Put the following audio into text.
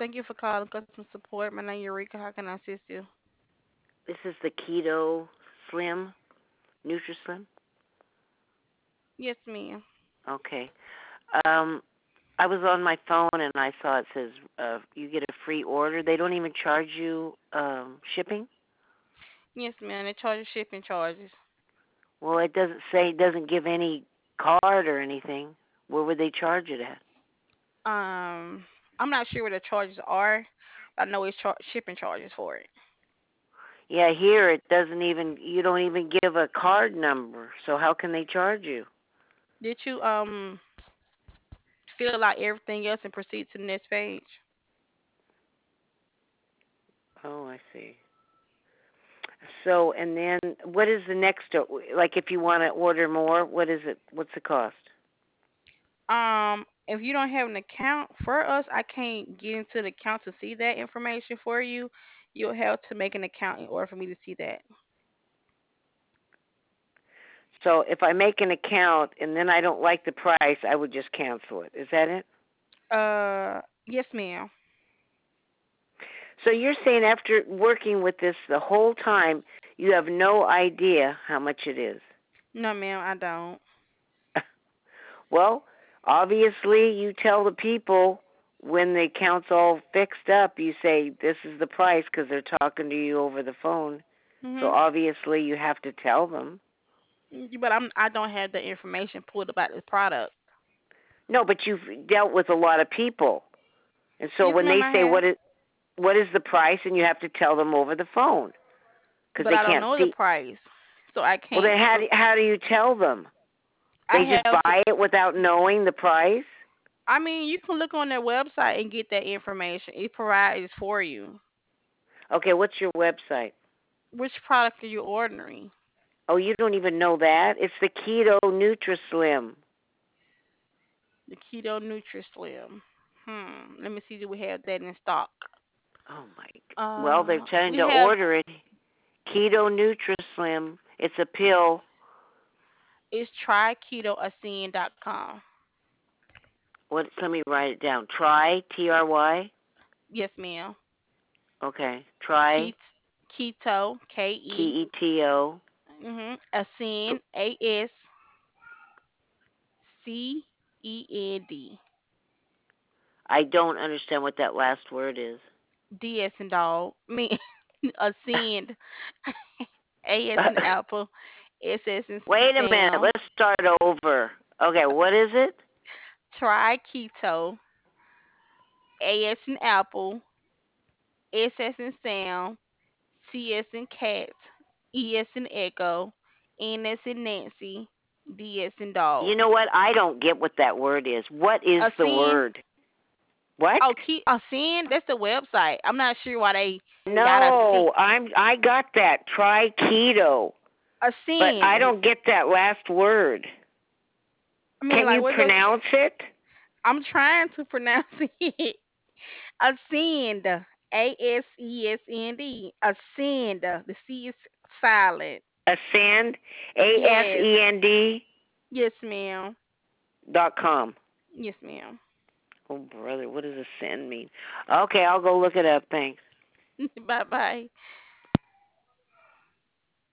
Thank you for calling customer support. My name is Eureka. How can I assist you? This is the Keto Slim, NutriSlim. Yes, ma'am. Okay. Um, I was on my phone and I saw it says you get a free order. They don't even charge you shipping. Yes, ma'am. They charge you shipping charges. Well, it doesn't say. It doesn't give any card or anything. Where would they charge it at? Um, I'm not sure what the charges are. I know it's shipping charges for it. Yeah, here it doesn't even. You don't even give a card number. So how can they charge you? Did you fill out everything else and proceed to the next page? Oh, I see. So, and then what is the next? Like, if you want to order more, what is it? What's the cost? If you don't have an account for us, I can't get into the account to see that information for you. You'll have to make an account in order for me to see that. So, if I make an account and then I don't like the price, I would just cancel it. Is that it? Yes, ma'am. So, you're saying after working with this the whole time, you have no idea how much it is? No, ma'am, I don't. Well, obviously, you tell the people when the account's all fixed up, you say this is the price because they're talking to you over the phone. So Mhm. obviously, you have to tell them. But I don't have the information pulled about the product. No, but you've dealt with a lot of people, and so Yes, when ma'am, they I say have. what is the price, and you have to tell them over the phone because But they I don't can't know the see. price, so I Well, then can't. how do you tell them? I They just have to. buy it without knowing the price. I mean, you can look on their website and get that information. It provides for you. Okay, what's your website? Which product are you ordering? Oh, you don't even know that? It's the Keto NutriSlim. The Keto NutriSlim. Let me see. Do we have that in stock? Oh my. Well, they're trying We to have. order it. Keto NutriSlim. It's a pill. It's tryketoascend.com. What? Let me write it down. Try Try. Yes, ma'am. Okay. Try Keto Ke. Keto. Ascend ASCEND. I don't understand what that last word is. D as in dog. Me ascend. A as in apple. S as in Wait a minute. Sam. Let's start over. Okay, what is it? Try keto. A as in apple. S as in Sam. C as in cat. E as in echo. N as in Nancy. D as in dog. You know what? I don't get what that word is. What is the Ascend. word? What? Oh, Ascend. That's the website. I'm not sure why they got a C. No, I got that. Try keto. But I Ascend. don't get that last word. I mean, Can like, you what does? pronounce it? I'm trying to pronounce it. Ascend. ASESND. Ascend. The C is silent. Ascend, A Yes. S E N D Yes, ma'am. .com. Yes, ma'am. Oh brother, what does ascend mean? Okay, I'll go look it up. Thanks. Bye bye.